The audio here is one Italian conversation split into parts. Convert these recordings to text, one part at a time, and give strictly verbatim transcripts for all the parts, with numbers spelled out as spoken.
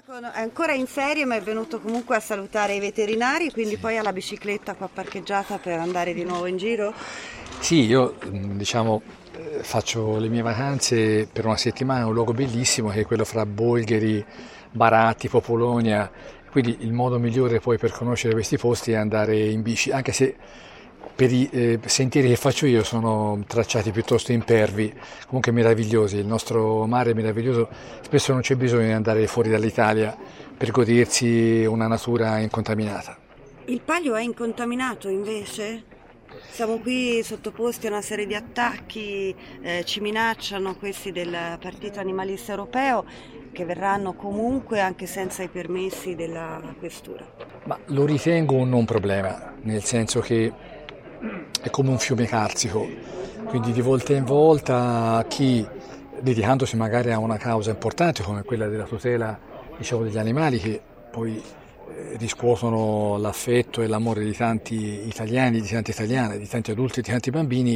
con- è ancora in ferie, ma è venuto comunque a salutare i veterinari, quindi poi ha la bicicletta qua parcheggiata per andare di nuovo in giro. Sì, io mh, diciamo eh, faccio le mie vacanze per una settimana in un luogo bellissimo che è quello fra Bolgheri, Baratti, Popolonia, quindi il modo migliore poi per conoscere questi posti è andare in bici, anche se per i eh, sentieri che faccio io sono tracciati piuttosto impervi, comunque meravigliosi, il nostro mare è meraviglioso, spesso non c'è bisogno di andare fuori dall'Italia per godersi una natura incontaminata. Il Palio è incontaminato invece? Siamo qui sottoposti a una serie di attacchi, eh, ci minacciano questi del Partito Animalista Europeo che verranno comunque anche senza i permessi della questura. Ma lo ritengo un non problema, nel senso che è come un fiume carsico, quindi di volta in volta chi, dedicandosi magari a una causa importante come quella della tutela, diciamo, degli animali che poi eh, riscuotono l'affetto e l'amore di tanti italiani, di tante italiane, di tanti adulti e di tanti bambini,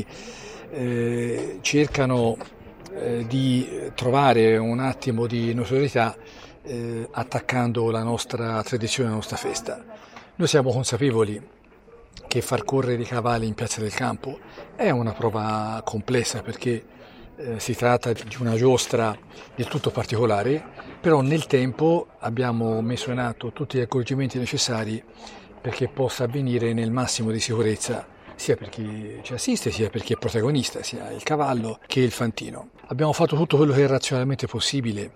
eh, cercano eh, di trovare un attimo di notorietà eh, attaccando la nostra tradizione, la nostra festa. Noi siamo consapevoli che far correre i cavalli in Piazza del Campo è una prova complessa perché eh, si tratta di una giostra del tutto particolare, però nel tempo abbiamo messo in atto tutti gli accorgimenti necessari perché possa avvenire nel massimo di sicurezza sia per chi ci assiste, sia per chi è protagonista, sia il cavallo che il fantino. Abbiamo fatto tutto quello che è razionalmente possibile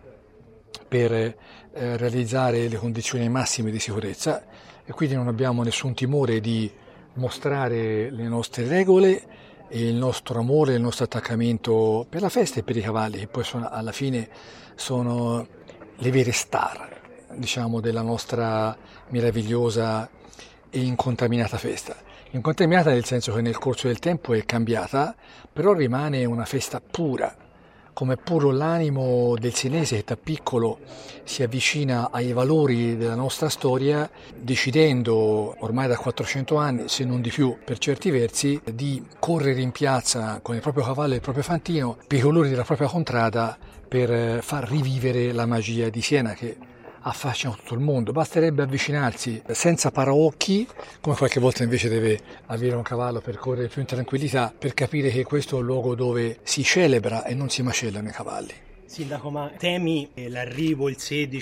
per eh, realizzare le condizioni massime di sicurezza e quindi non abbiamo nessun timore di mostrare le nostre regole e il nostro amore, il nostro attaccamento per la festa e per i cavalli, che poi sono, alla fine sono le vere star, diciamo, della nostra meravigliosa e incontaminata festa. Incontaminata nel senso che nel corso del tempo è cambiata, però rimane una festa pura, come puro l'animo del senese che da piccolo si avvicina ai valori della nostra storia, decidendo ormai da quattrocento anni, se non di più per certi versi, di correre in piazza con il proprio cavallo e il proprio fantino per i colori della propria contrada per far rivivere la magia di Siena che affascina tutto il mondo. Basterebbe avvicinarsi senza paraocchi, come qualche volta invece deve avere un cavallo per correre più in tranquillità, per capire che questo è un luogo dove si celebra e non si macellano i cavalli. Sindaco, ma temi l'arrivo il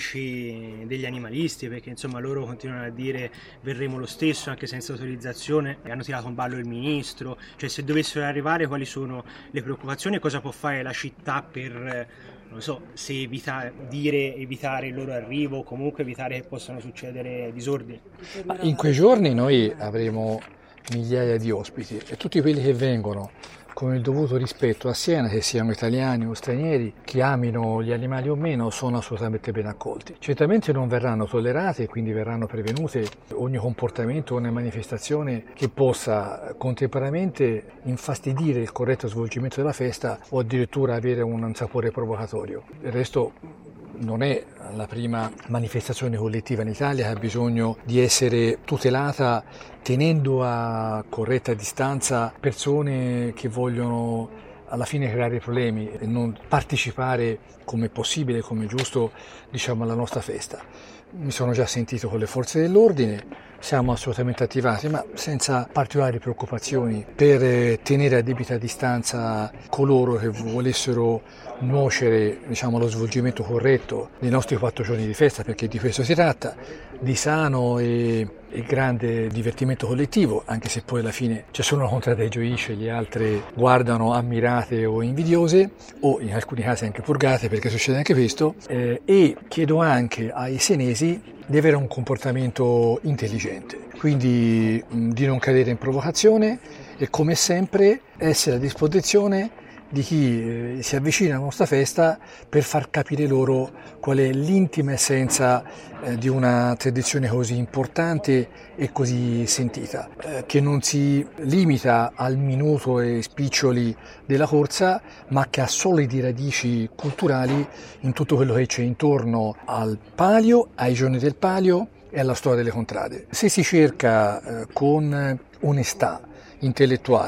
sedici degli animalisti? Perché insomma loro continuano a dire verremo lo stesso anche senza autorizzazione, hanno tirato in ballo il ministro, cioè se dovessero arrivare quali sono le preoccupazioni e cosa può fare la città per, non so, se evita, dire evitare il loro arrivo o comunque evitare che possano succedere disordini? Ma in quei giorni noi avremo migliaia di ospiti e tutti quelli che vengono con il dovuto rispetto a Siena, che siano italiani o stranieri, che amino gli animali o meno, sono assolutamente ben accolti. Certamente non verranno tollerate e quindi verranno prevenute ogni comportamento o ogni manifestazione che possa contemporaneamente infastidire il corretto svolgimento della festa o addirittura avere un sapore provocatorio. Del resto non è la prima manifestazione collettiva in Italia che ha bisogno di essere tutelata tenendo a corretta distanza persone che vogliono alla fine creare problemi e non partecipare come possibile, come giusto, diciamo, alla nostra festa. Mi sono già sentito con le forze dell'ordine, siamo assolutamente attivati, ma senza particolari preoccupazioni per tenere a debita distanza coloro che volessero nuocere, diciamo, allo svolgimento corretto dei nostri quattro giorni di festa, perché di questo si tratta, di sano e, e grande divertimento collettivo, anche se poi alla fine c'è solo una contrada che gioisce, le altre guardano ammirate o invidiose, o in alcuni casi anche purgate, perché succede anche questo, eh, e chiedo anche ai senesi di avere un comportamento intelligente, quindi mh, di non cadere in provocazione e come sempre essere a disposizione di chi eh, si avvicina alla nostra festa per far capire loro qual è l'intima essenza eh, di una tradizione così importante e così sentita, eh, che non si limita al minuto e spiccioli della corsa, ma che ha solidi radici culturali in tutto quello che c'è intorno al palio, ai giorni del palio e alla storia delle contrade. Se si cerca eh, con onestà intellettuale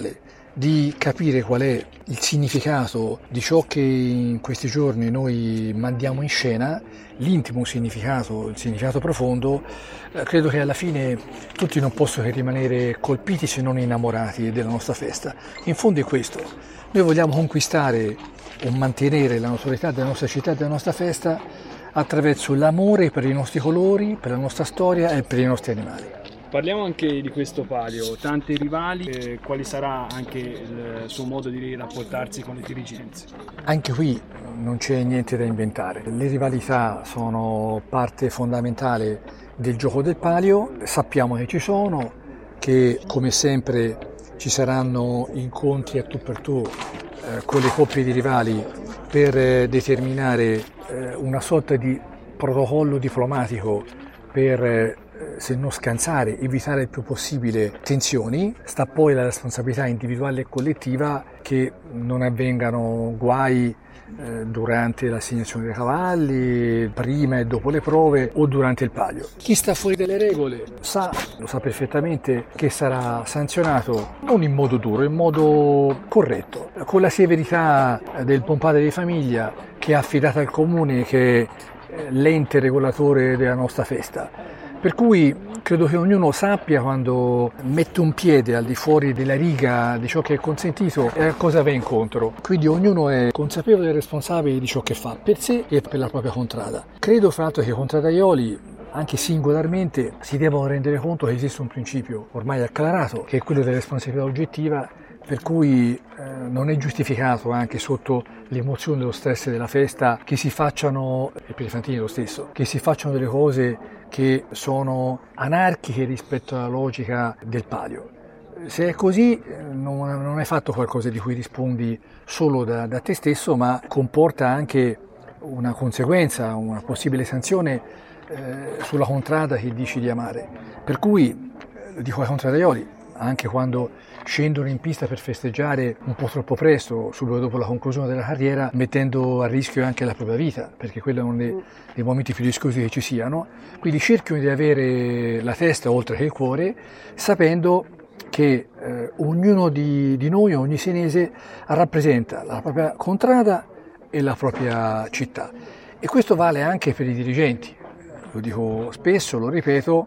di capire qual è il significato di ciò che in questi giorni noi mandiamo in scena, l'intimo significato, il significato profondo. Eh, credo che alla fine tutti non possono che rimanere colpiti se non innamorati della nostra festa. In fondo è questo, noi vogliamo conquistare o mantenere la notorietà della nostra città e della nostra festa attraverso l'amore per i nostri colori, per la nostra storia e per i nostri animali. Parliamo anche di questo palio, tanti rivali, eh, quale sarà anche il suo modo di rapportarsi con le dirigenze? Anche qui non c'è niente da inventare, le rivalità sono parte fondamentale del gioco del palio, sappiamo che ci sono, che come sempre ci saranno incontri a tu per tu eh, con le coppie di rivali per eh, determinare eh, una sorta di protocollo diplomatico per eh, se non scansare, evitare il più possibile tensioni. Sta poi la responsabilità individuale e collettiva che non avvengano guai eh, durante l'assegnazione dei cavalli, prima e dopo le prove o durante il palio. Chi sta fuori dalle regole sa, lo sa perfettamente, che sarà sanzionato non in modo duro, in modo corretto, con la severità del buon padre di famiglia che è affidato al comune, che è l'ente regolatore della nostra festa. Per cui credo che ognuno sappia quando mette un piede al di fuori della riga di ciò che è consentito e a cosa va incontro. Quindi ognuno è consapevole e responsabile di ciò che fa per sé e per la propria contrada. Credo fra l'altro che i contradaioli, anche singolarmente, si devono rendere conto che esiste un principio ormai acclarato, che è quello della responsabilità oggettiva, per cui eh, non è giustificato, anche sotto l'emozione dello stress della festa, che si facciano, e per i fantini lo stesso, che si facciano delle cose che sono anarchiche rispetto alla logica del palio. Se è così non, non hai fatto qualcosa di cui rispondi solo da, da te stesso, ma comporta anche una conseguenza, una possibile sanzione eh, sulla contrada che dici di amare. Per cui, lo dico ai contradaioli, anche quando scendono in pista per festeggiare un po' troppo presto, subito dopo la conclusione della carriera, mettendo a rischio anche la propria vita, perché quello è uno dei, dei momenti più rischiosi che ci siano. Quindi cercano di avere la testa oltre che il cuore, sapendo che eh, ognuno di, di noi, ogni senese, rappresenta la propria contrada e la propria città. E questo vale anche per i dirigenti. Lo dico spesso, lo ripeto,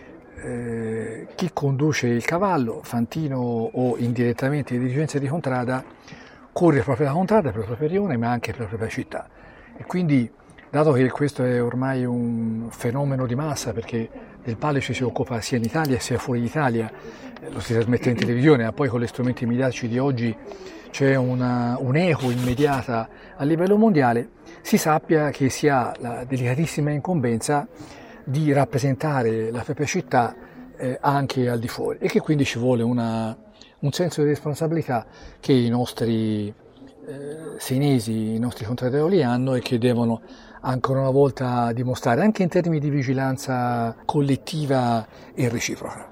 Eh, chi conduce il cavallo, fantino o indirettamente di dirigenza di contrada, corre proprio la contrada per la propria rione ma anche per la propria città. E quindi, dato che questo è ormai un fenomeno di massa, perché del palio ci si occupa sia in Italia sia fuori d'Italia, eh, lo si trasmette in televisione, ma poi con gli strumenti mediatici di oggi c'è una, un'eco immediata a livello mondiale, si sappia che si ha la delicatissima incombenza di rappresentare la propria città eh, anche al di fuori, e che quindi ci vuole una, un senso di responsabilità che i nostri eh, senesi, i nostri contradaioli hanno e che devono ancora una volta dimostrare anche in termini di vigilanza collettiva e reciproca.